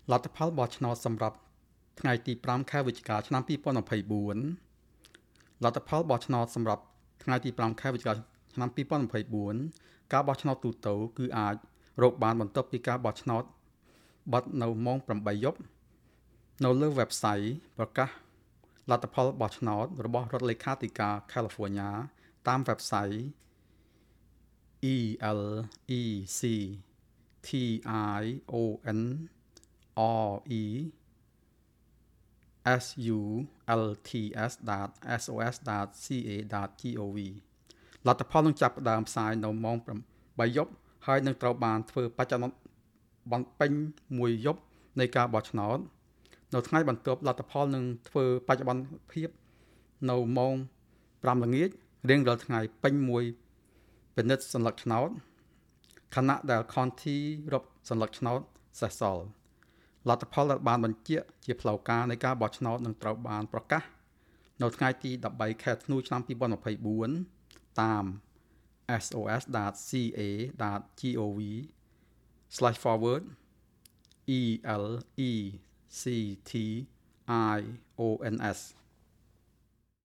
លទ្ធផលបោះឆ្នោតសម្រាប់ថ្ងៃទី5ខែវិច្ឆិកាឆ្នាំ2024លទ្ធផលបោះឆ្នោតសម្រាប់ថ្ងៃទី5ខែវិច្ឆិកាឆ្នាំ2024ការបោះឆ្នោតទូទៅគឺអាចរកបានបន្ទាប់ពីការបោះឆ្នោតបិទនៅម៉ោង8យប់នៅលើ website ប្រកាសលទ្ធផលបោះឆ្នោតរបស់រដ្ឋលេខាធិការ California តាម website electionsults.sos.ca.gov លទ្ធផលនឹងចាប់ផ្ដើមផ្សាយនៅម៉ោង8យប់ហើយនឹងត្រូវបានធ្វើបច្ចុប្បន្នពេញមួយយប់នៃការបោះឆ្នោតនៅថ្ងៃបន្ទាប់លទ្ធផលនឹងធ្វើបច្ចុប្បន្នភាពនៅម៉ោង5ល្ងាចរៀងរាល់ថ្ងៃពេញមួយពិនិត្យសញ្ញាឆ្នោតខណៈដែល County រកសញ្ញាឆ្នោតសេសសល់លទ្ធផលដែលបានបញ្ជាក់ជាផ្លូវការនៃការបោះឆ្នោតនឹងត្រូវបានប្រកាសនៅថ្ងៃទី13ខែធ្នូឆ្នាំ2024តាម sos.ca.gov/forward elections